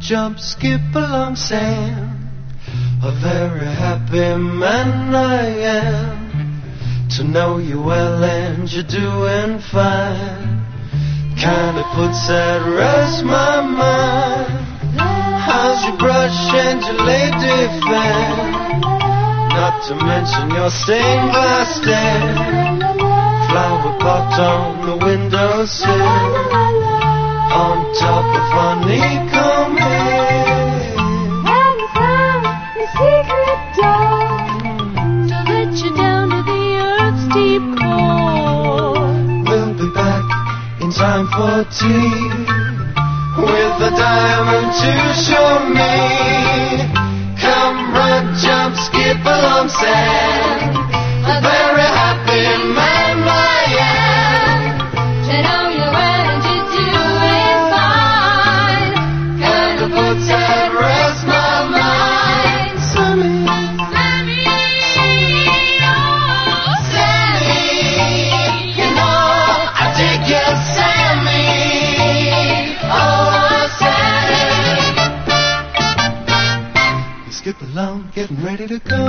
jump, skip along, Sam. A very happy man I am to know you well and you're doing fine. Kinda puts at rest my mind. How's your brush and your lady fan? Not to mention your stained glass stand. Flower pot on the windowsill, on top of honeycomb hill. Have you found the secret door to let you down to the earth's deep core? We'll be back in time for tea, with a diamond to show me. Come run, jump, skip along, Sam. A very happy man I am To know you well and you're doing fine. Kinda puts at rest my mind. Sammy, Sammy, oh, Sammy, you know I dig you, Sammy. Oh, Sammy. You skip along, getting ready to go.